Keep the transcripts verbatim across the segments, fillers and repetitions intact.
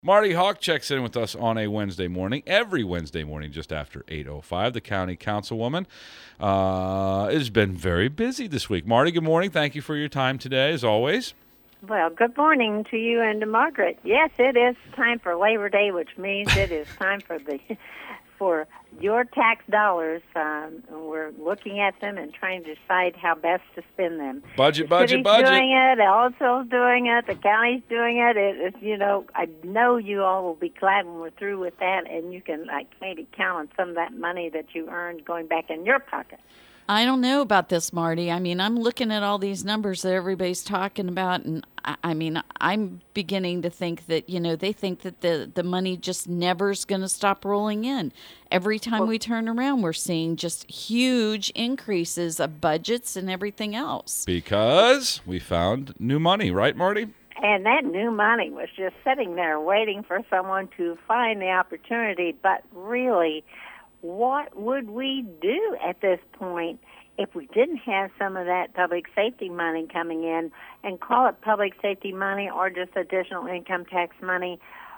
Marty Hawk checks in with us on a Wednesday morning, every Wednesday morning just after eight oh five. The county councilwoman uh, has been very busy this week. Marty, good morning. Thank you for your time today, as always. Well, good morning to you and to Margaret. Yes, it is time for Labor Day, which means it is time for the for your tax dollars. Um, we're looking at them and trying to decide how best to spend them. Budget, the budget, city's budget. doing it. Also's doing it. The county's doing it. It, it. You know, I know you all will be glad when we're through with that, and you can like maybe count on some of that money that you earned going back in your pocket. I don't know about this, Marty. I mean, I'm looking at all these numbers that everybody's talking about, and I, I mean, I'm beginning to think that, you know, they think that the, the money just never is going to stop rolling in. Every time Well, we turn around, we're seeing just huge increases of budgets and everything else. Because we found new money, right, Marty? And that new money was just sitting there waiting for someone to find the opportunity, but really, what would we do at this point if we didn't have some of that public safety money coming in, and call it public safety money or just additional income tax money?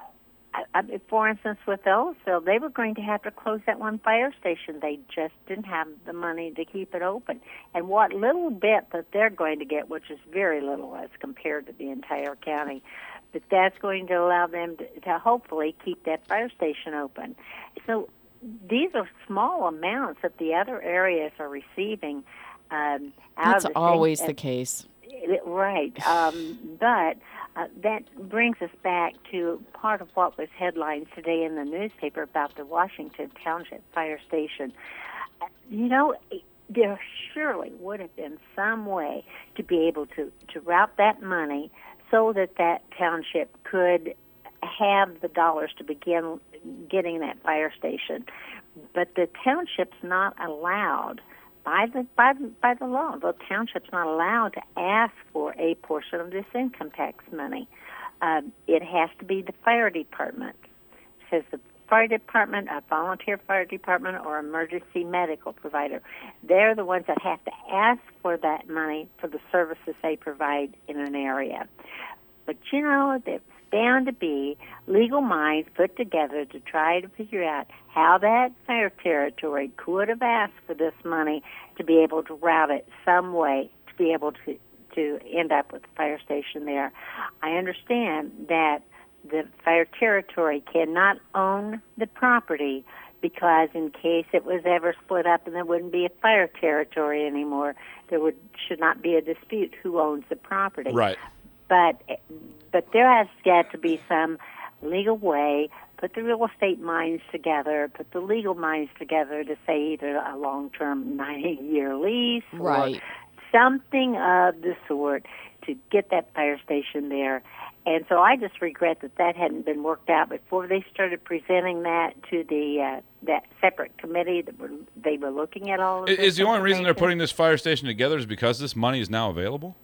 I, I, for instance, with Ellisville, they were going to have to close that one fire station. They just didn't have the money to keep it open. And what little bit that they're going to get, which is very little as compared to the entire county, but that's going to allow them to, to hopefully keep that fire station open. So these are small amounts that the other areas are receiving um, out That's of the always state. the case. Right. Um, but uh, that brings us back to part of what was headlines today in the newspaper about the Washington Township Fire Station. Uh, you know, there surely would have been some way to be able to, to route that money so that that township could have the dollars to begin getting that fire station. But the township's not allowed by the by the, by the law. The township's not allowed to ask for a portion of this income tax money. Um, it has to be the fire department. It says the fire department, a volunteer fire department, or emergency medical provider. They're the ones that have to ask for that money for the services they provide in an area. But you know, there's bound to be legal minds put together to try to figure out how that fire territory could have asked for this money to be able to route it some way to be able to, to end up with the fire station there. I understand that the fire territory cannot own the property because in case it was ever split up and there wouldn't be a fire territory anymore, there would should not be a dispute who owns the property. Right. But but there has got to be some legal way, put the real estate minds together, put the legal minds together to say either a long-term ninety-year lease Right. or something of the sort to get that fire station there. And so I just regret that that hadn't been worked out before they started presenting that to the uh, that separate committee that were they were looking at all of this. Is the only reason they're information. putting this fire station together is because this money is now available?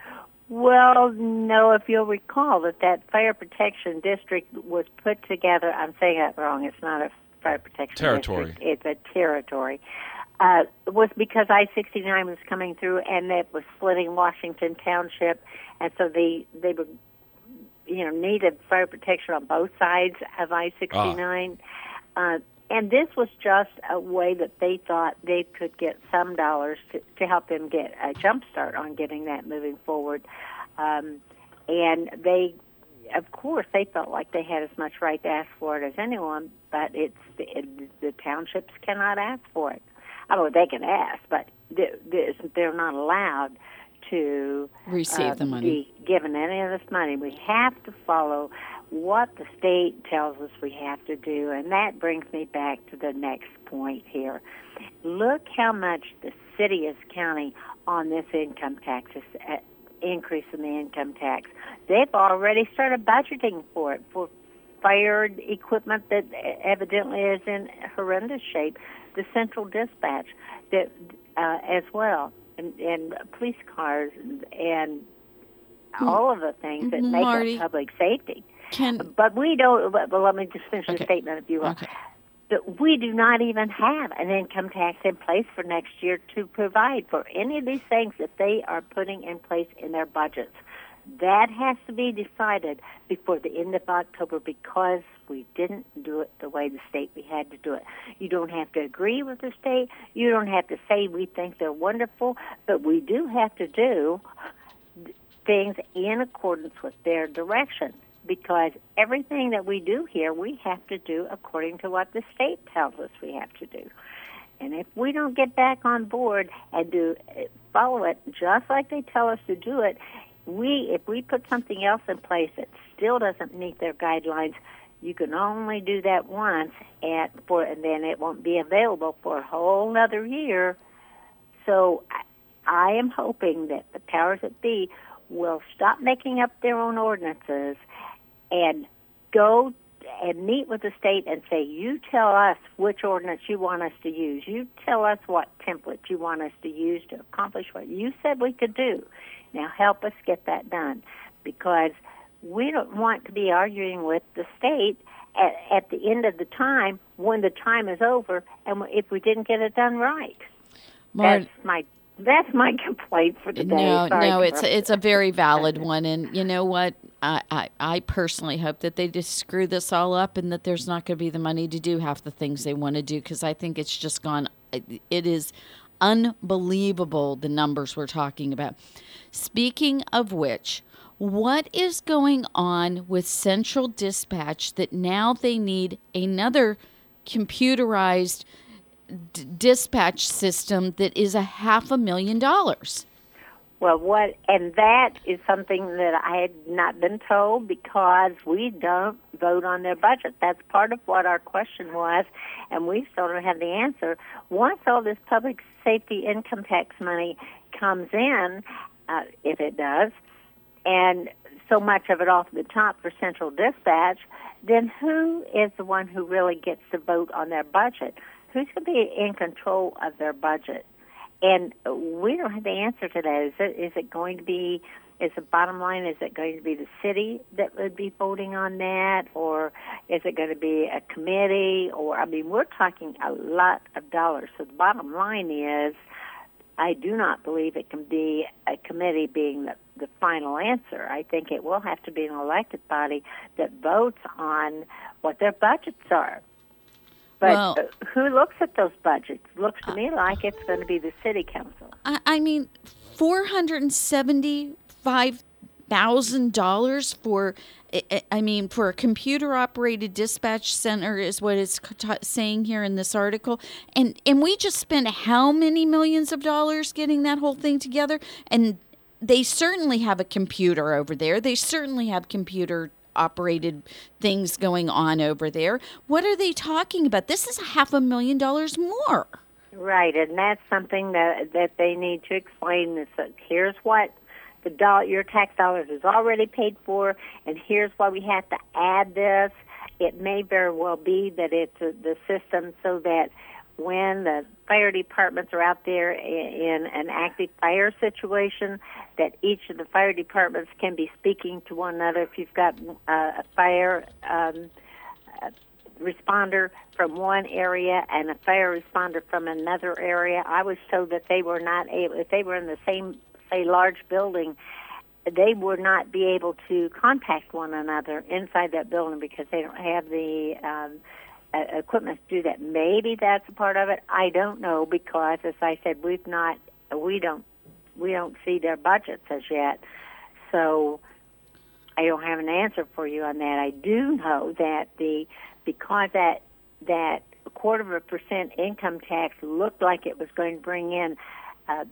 Well, no, if you'll recall that that fire protection district was put together, I'm saying that wrong, it's not a fire protection Territory. district, it's a territory. Uh, it was because I sixty-nine was coming through and it was splitting Washington Township, and so they, they were, you know, needed fire protection on both sides of I sixty-nine. Ah. Uh, And this was just a way that they thought they could get some dollars to, to help them get a jump start on getting that moving forward. Um, and they, of course, they felt like they had as much right to ask for it as anyone, but it's it, the townships cannot ask for it. I mean, they can ask, but they're, they're not allowed to Receive uh, the money. be given any of this money. We have to follow what the state tells us we have to do, and that brings me back to the next point here. Look how much the city is counting on this income tax, this uh, increase in the income tax. They've already started budgeting for it, for fire equipment that evidently is in horrendous shape, the central dispatch that uh, as well, and, and police cars, and, and all of the things that make Marty. up public safety. Can But we don't, but let me just finish Okay. the statement if you will. Okay. That we do not even have an income tax in place for next year to provide for any of these things that they are putting in place in their budgets. That has to be decided before the end of October because we didn't do it the way the state we had to do it. You don't have to agree with the state. You don't have to say we think they're wonderful, but we do have to do things in accordance with their direction because everything that we do here, we have to do according to what the state tells us we have to do. And if we don't get back on board and do follow it just like they tell us to do it, we if we put something else in place that still doesn't meet their guidelines, you can only do that once, and for and then it won't be available for a whole other year. So I, I am hoping that the powers that be will stop making up their own ordinances and go and meet with the state and say, you tell us which ordinance you want us to use. You tell us what template you want us to use to accomplish what you said we could do. Now help us get that done because we don't want to be arguing with the state at, at the end of the time when the time is over and if we didn't get it done right. Mart- That's my That's my complaint for today. No, Sorry no, for it's it's a very valid one, and you know what? I, I, I personally hope that they just screw this all up, and that there's not going to be the money to do half the things they want to do, because I think it's just gone. It is unbelievable the numbers we're talking about. Speaking of which, what is going on with Central Dispatch that now they need another computerized D- dispatch system that is a half a million dollars? Well, what, and that is something that I had not been told because we don't vote on their budget. That's part of what our question was, and we still don't have the answer. Once all this public safety income tax money comes in, uh, if it does, and so much of it off the top for Central Dispatch, then who is the one who really gets to vote on their budget? Who's going to be in control of their budget? And we don't have the answer to that. Is it, is it going to be, is the bottom line, is it going to be the city that would be voting on that? Or is it going to be a committee? Or, I mean, we're talking a lot of dollars. So the bottom line is, I do not believe it can be a committee being the, the final answer. I think it will have to be an elected body that votes on what their budgets are. But well, who looks at those budgets? Looks to me like it's going to be the city council. I, I mean, four hundred and seventy-five thousand dollars for, I mean, for a computer-operated dispatch center is what it's t- saying here in this article. And and we just spent how many millions of dollars getting that whole thing together? And they certainly have a computer over there. They certainly have computer operated things going on over there. What are they talking about? This is a half a million dollars more. Right, and that's something that that they need to explain. This uh, here's what the dollar, your tax dollars is already paid for, and here's why we have to add this. It may very well be that it's a, the system so that when the fire departments are out there in an active fire situation, that each of the fire departments can be speaking to one another. If you've got uh, a fire um, uh, responder from one area and a fire responder from another area, I was told that they were not able, if they were in the same, say, large building, they would not be able to contact one another inside that building because they don't have the um, uh, equipment to do that. Maybe that's a part of it. I don't know because, as I said, we've not, we don't, we don't see their budgets as yet. So I don't have an answer for you on that. I do know that the because that that a quarter of a percent income tax looked like it was going to bring in uh,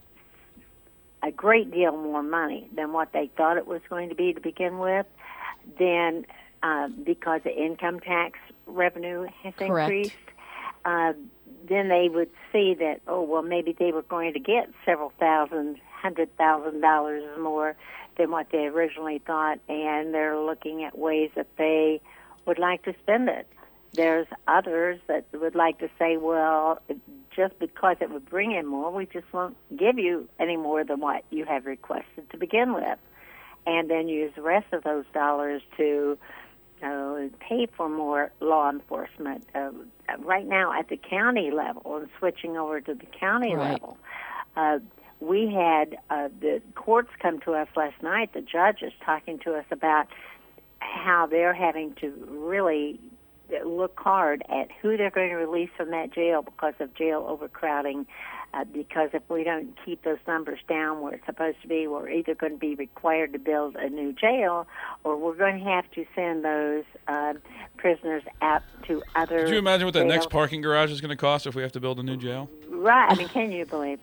a great deal more money than what they thought it was going to be to begin with, then uh, because the income tax revenue has Correct. increased, uh, then they would see that, oh, well, maybe they were going to get several thousand, hundred thousand dollars more than what they originally thought, and they're looking at ways that they would like to spend it. There's others that would like to say, well, just because it would bring in more, we just won't give you any more than what you have requested to begin with, and then use the rest of those dollars to uh, pay for more law enforcement. Uh, right now at the county level and switching over to the county right. level, uh, we had uh, the courts come to us last night, the judges talking to us about how they're having to really look hard at who they're going to release from that jail because of jail overcrowding. Uh, because if we don't keep those numbers down where it's supposed to be, we're either going to be required to build a new jail, or we're going to have to send those uh, prisoners out to other. Could you imagine what that jails. next parking garage is going to cost if we have to build a new jail? Right. I mean, can you believe?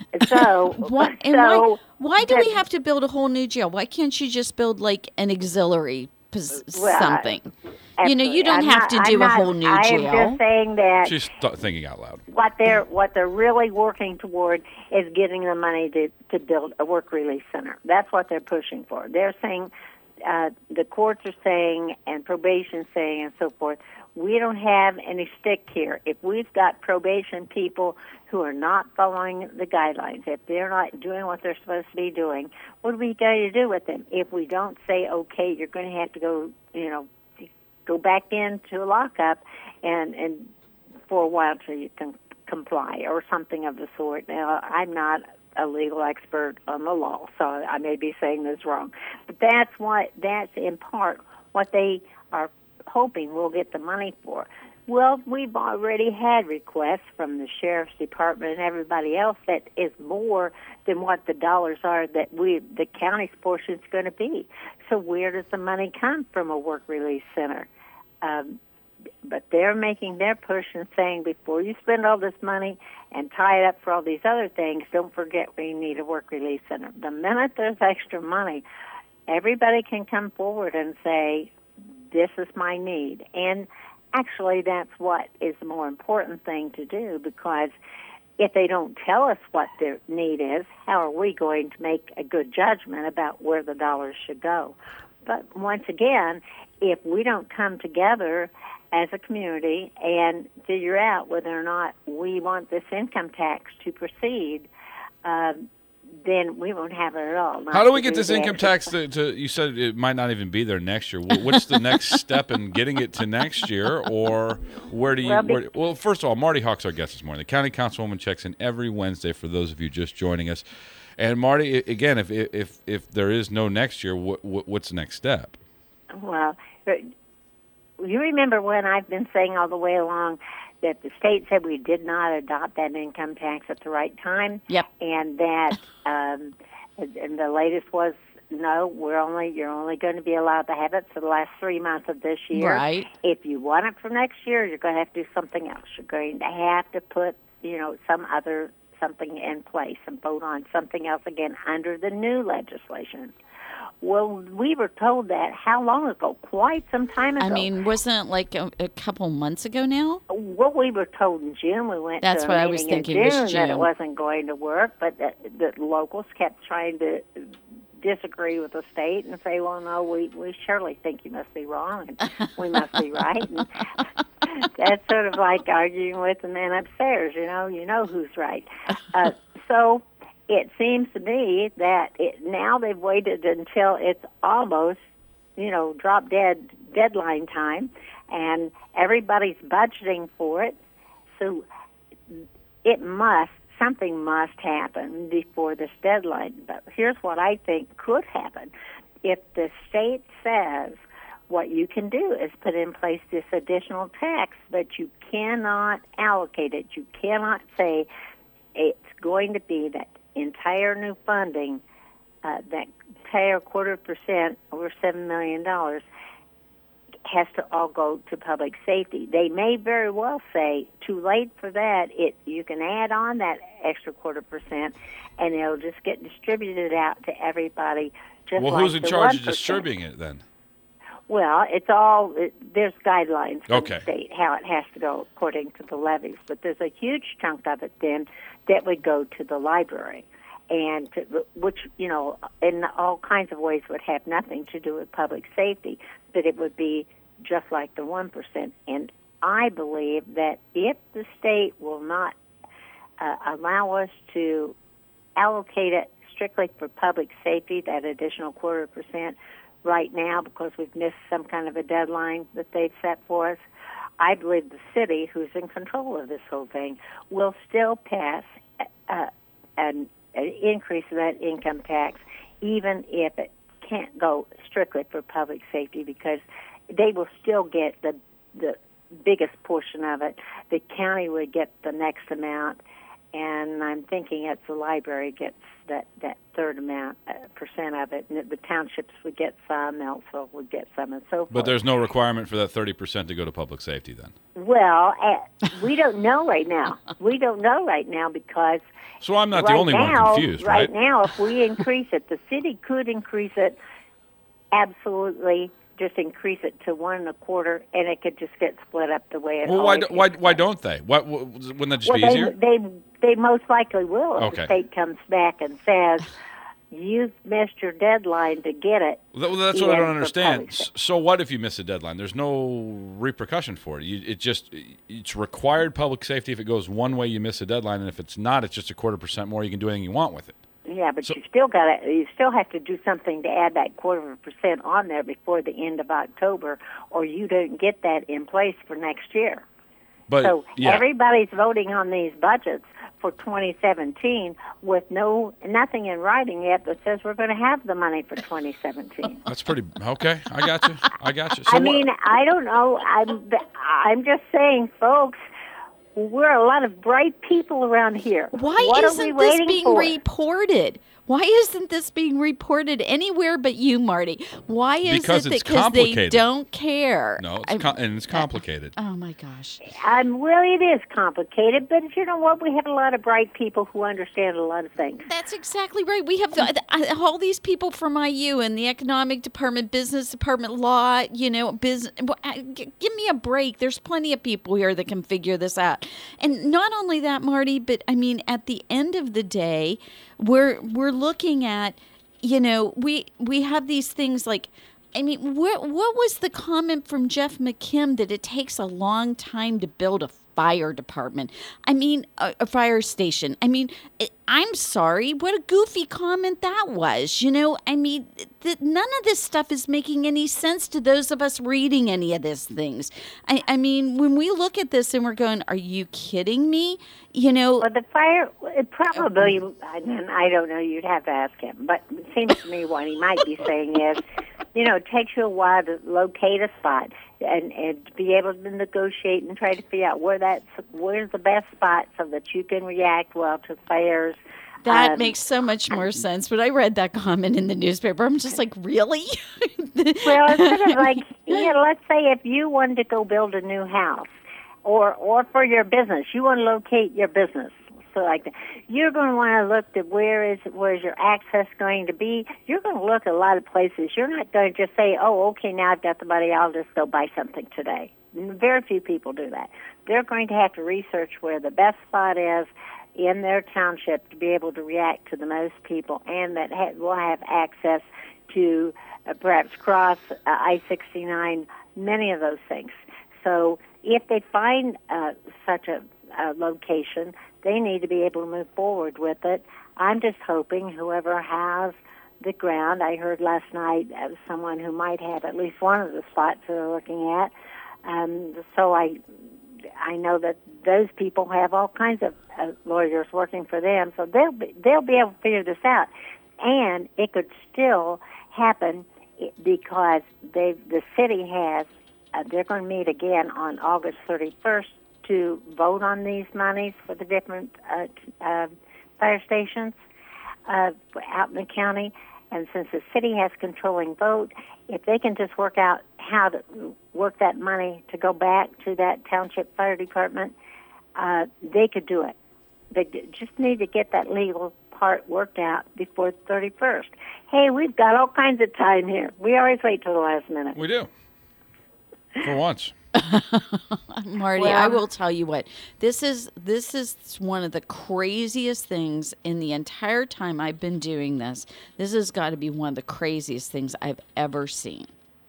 So, What, and so why, why do we that- have to build a whole new jail? Why can't you just build like an auxiliary pos- Well, something? You know, you Absolutely. don't I'm have not- to I'm do a not- whole new I jail. am just saying that She's th- thinking out loud. what they're what they're really working toward is getting the money to to build a work release center. That's what they're pushing for. They're saying uh, the courts are saying and probation saying and so forth. We don't have any stick here. If we've got probation people who are not following the guidelines, if they're not doing what they're supposed to be doing, what are we going to do with them? If we don't say, okay, you're going to have to go, you know, go back into a lockup and, and for a while till you can comply or something of the sort. Now, I'm not a legal expert on the law, so I may be saying this wrong. But that's what, that's in part what they are hoping we'll get the money for. Well, we've already had requests from the Sheriff's Department and everybody else that is more than what the dollars are that we, the county's portion is going to be. So where does the money come from a work release center? Um, but they're making their push and saying before you spend all this money and tie it up for all these other things, don't forget we need a work release center. The minute there's extra money, everybody can come forward and say, this is my need. And actually, that's what is the more important thing to do, because if they don't tell us what their need is, how are we going to make a good judgment about where the dollars should go? But once again, if we don't come together as a community and figure out whether or not we want this income tax to proceed, um, then we won't have it at all. Not How do we to get this the income extra- tax to, to, you said it might not even be there next year. Wh- What's the next step in getting it to next year, or where do you, Well, be- where, well, first of all, Marty Hawk's our guest this morning. The county councilwoman checks in every Wednesday for those of you just joining us. And Marty, i- again, if if if there is no next year, what, what's the next step? Well, but you remember when I've been saying all the way along that the state said we did not adopt that income tax at the right time? Yep. And that, um, and the latest was, no, we're only, you're only going to be allowed to have it for the last three months of this year. Right. If you want it for next year, you're going to have to do something else. You're going to have to put, you know, some other, something in place and vote on something else again under the new legislation. Well, we were told that how long ago? Quite some time ago. I mean, wasn't it like a, a couple months ago now? Well, we were told in June. We went That's to what a I was meeting thinking in was June that it June. wasn't going to work, but the, the locals kept trying to disagree with the state and say, well, no, we, we surely think you must be wrong and we must be right. And that's sort of like arguing with the man upstairs, you know, you know who's right. Uh, so it seems to me that it, now they've waited until it's almost, you know, drop dead deadline time, and everybody's budgeting for it. So it must, something must happen before this deadline. But here's what I think could happen. If the state says what you can do is put in place this additional tax, but you cannot allocate it. You cannot say it's going to be that entire new funding, uh, that entire quarter percent, over seven million dollars, has to all go to public safety. They may very well say, too late for that. It you can add on that extra quarter percent, and it'll just get distributed out to everybody. Just Well, like who's in the charge one of percent. distributing it then? Well, it's all, it, there's guidelines from Okay. the state how it has to go according to the levies, but there's a huge chunk of it then that would go to the library, and to, which, you know, in all kinds of ways would have nothing to do with public safety, but it would be just like the one percent. And I believe that if the state will not uh, allow us to allocate it strictly for public safety, that additional quarter percent, right now because we've missed some kind of a deadline that they've set for us, I believe the city, who's in control of this whole thing, will still pass uh, an an increase of that income tax, even if it can't go strictly for public safety, because they will still get the the biggest portion of it. The county would get the next amount, and I'm thinking that the library gets that, that third amount, uh, percent of it, and the townships would get some, Ellisville would get some, and so forth. But there's no requirement for that thirty percent to go to public safety then? Well, uh, we don't know right now. We don't know right now because So I'm not right the only now, one confused, right? right? now, if we increase it, the city could increase it absolutely, just increase it to one and a quarter, and it could just get split up the way it Well, why, always do, why, gets why done. don't they? Why, wouldn't that just Well, be they, easier? they they most likely will if Okay. the state comes back and says, you've missed your deadline to get it. Well, that's what I in don't for understand. public safety. So what if you miss a deadline? There's no repercussion for it. You, it just it's required public safety if it goes one way, you miss a deadline, and if it's not, it's just a quarter percent more. You can do anything you want with it. Yeah, but So- you still got to you still have to do something to add that quarter of a percent on there before the end of October, or you don't get that in place for next year. But So yeah, everybody's voting on these budgets for twenty seventeen with no nothing in writing yet that says we're going to have the money for twenty seventeen. that's pretty okay. I got you. I got you. So I mean, what, I don't know. I'm I'm just saying, folks. We're a lot of bright people around here. Why what are we isn't this waiting being for? reported? Why isn't this being reported anywhere but you, Marty? Why is Because it it's that because they complicated. don't care? no, it's I'm- com- and it's complicated. oh my gosh. Um, well, it is complicated, but you know what? We have a lot of bright people who understand a lot of things. That's exactly right. We have uh, uh, all these people from I U and the economic department, business department, law, you know, business. Give me a break. There's plenty of people here that can figure this out. And not only that, Marty, but I mean, at the end of the day, we're we're looking at, you know, we we have these things like, I mean, what what was the comment from Jeff McKim that it takes a long time to build a fire department? I mean, a, a fire station. I mean, I- I'm sorry. What a goofy comment that was. You know, I mean, th- none of this stuff is making any sense to those of us reading any of these things. I, I mean, when we look at this and we're going, are you kidding me? You know, Well, the fire, it probably, I mean, I don't know, you'd have to ask him, but it seems to me what he might be saying is, you know, it takes you a while to locate a spot and, and to be able to negotiate and try to figure out where that's, where's the best spot so that you can react well to fires. that Um, makes so much more sense. But I read that comment in the newspaper. I'm just like, really? Well, it's sort of like, you know, let's say if you wanted to go build a new house, or or for your business, you want to locate your business. So like that, you're going to want to look at where is where's your access going to be. You're going to look at a lot of places. You're not going to just say, oh, okay, now I've got the money, I'll just go buy something today. Very few people do that. They're going to have to research where the best spot is in their township to be able to react to the most people, and that ha- will have access to uh, perhaps cross uh, I sixty-nine, many of those things. So if they find uh, such a, a location, they need to be able to move forward with it. I'm just hoping whoever has the ground, I heard last night of someone who might have at least one of the spots they're looking at. Um, so I, I know that those people have all kinds of uh, lawyers working for them, so they'll be, they'll be able to figure this out. And it could still happen because they the city has. Uh, they're going to meet again on August thirty-first to vote on these monies for the different uh, t- uh, fire stations uh, out in the county. And since the city has controlling vote, if they can just work out how to work that money to go back to that township fire department, uh, they could do it. They d- just need to get that legal part worked out before the thirty-first. Hey, we've got all kinds of time here. We always wait till the last minute. We do. For once. Marty, Well- I will tell you what. This is this is one of the craziest things in the entire time I've been doing this. This has got to be one of the craziest things I've ever seen.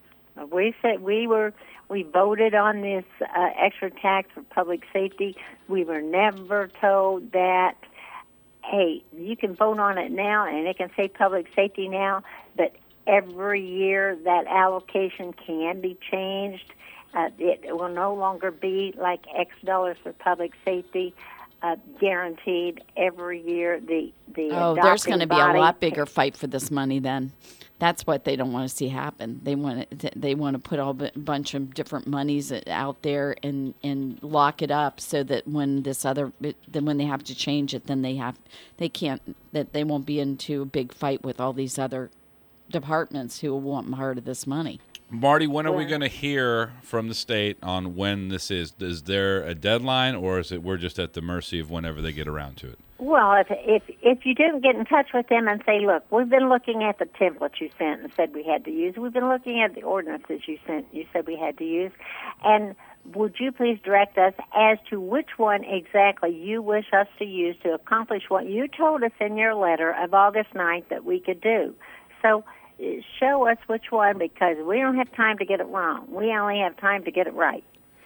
We said we were we voted on this uh, extra tax for public safety. We were never told that, hey, you can vote on it now and it can say public safety now, but every year that allocation can be changed. Uh, it will no longer be like X dollars for public safety. uh, guaranteed every year. The the Oh, there's going to be a lot bigger fight for this money then. That's what they don't want to see happen. They want to, they want to put a bunch of different monies out there and, and lock it up so that when this other then when they have to change it, then they have they can't that they won't be into a big fight with all these other departments who will want part of this money. Marty, when are we going to hear from the state on when this is? Is there a deadline, or is it we're just at the mercy of whenever they get around to it? Well, if if if you didn't get in touch with them and say, look, we've been looking at the template you sent and said we had to use. We've been looking at the ordinances you sent. You said we had to use, and would you please direct us as to which one exactly you wish us to use to accomplish what you told us in your letter of August ninth that we could do? So show us which one, because we don't have time to get it wrong. We only have time to get it right.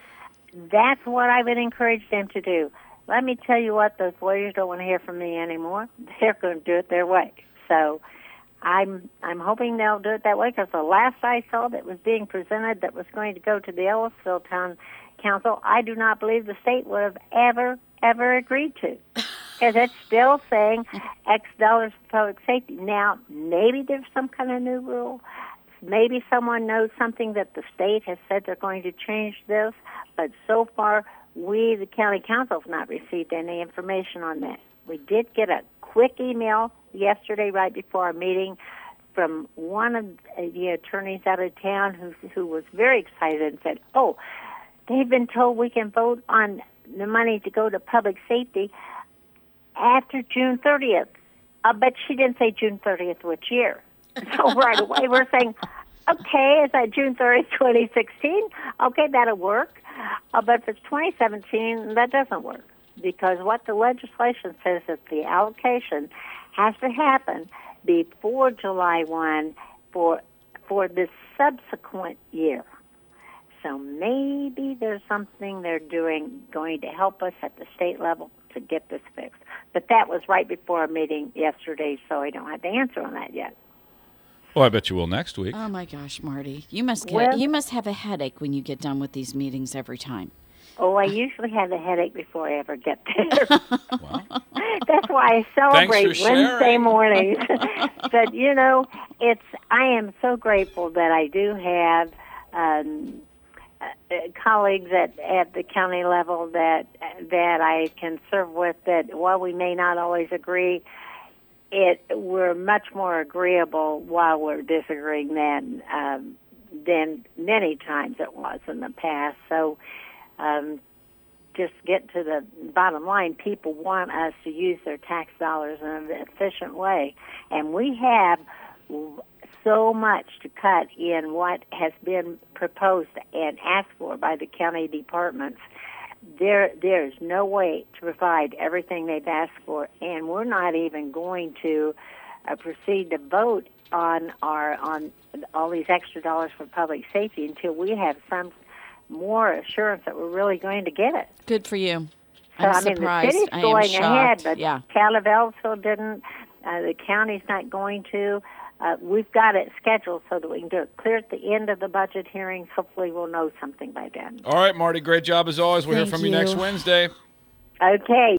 That's what I would encourage them to do. Let me tell you what, those lawyers don't want to hear from me anymore. They're going to do it their way. So I'm I'm hoping they'll do it that way, because the last I saw that was being presented that was going to go to the Ellisville Town Council, I do not believe the state would have ever, ever agreed to. Because it's still saying X dollars for public safety. Now, maybe there's some kind of new rule. Maybe someone knows something that the state has said they're going to change this. But so far, we, the county council, have not received any information on that. We did get a quick email yesterday right before our meeting from one of the attorneys out of town who, who was very excited and said, oh, they've been told we can vote on the money to go to public safety after June thirtieth. Uh, but she didn't say June thirtieth which year. So right away we're saying, okay, is that June thirtieth, twenty sixteen? Okay, that'll work. Uh, but if it's twenty seventeen, that doesn't work. Because what the legislation says is the allocation has to happen before July first for, for the subsequent year. So maybe there's something they're doing going to help us at the state level to get this fixed. But that was right before our meeting yesterday, so I don't have the answer on that yet. Well, I bet you will next week. Oh my gosh, Marty, you must get, Well, you must have a headache when you get done with these meetings every time. Oh, I usually have a headache before I ever get there. Wow. That's why I celebrate Thanks for sharing. Wednesday mornings. But, you know, it's I am so grateful that I do have um, uh, colleagues at, at the county level that that I can serve with, that while we may not always agree, it we're much more agreeable while we're disagreeing than um, than many times it was in the past. So um, just get to the bottom line. People want us to use their tax dollars in an efficient way, and we have so much to cut in what has been proposed and asked for by the county departments. There, there's no way to provide everything they've asked for, and we're not even going to uh, proceed to vote on our on all these extra dollars for public safety until we have some more assurance that we're really going to get it. Good for you. So, I'm I mean, surprised. the city's I am going shocked. ahead, but yeah. town of Ellisville didn't. Uh, the county's not going to. Uh, we've got it scheduled so that we can do it clear at the end of the budget hearings. Hopefully we'll know something by then. All right, Marty, great job as always. We'll Thank hear from you you. next Wednesday. Okay.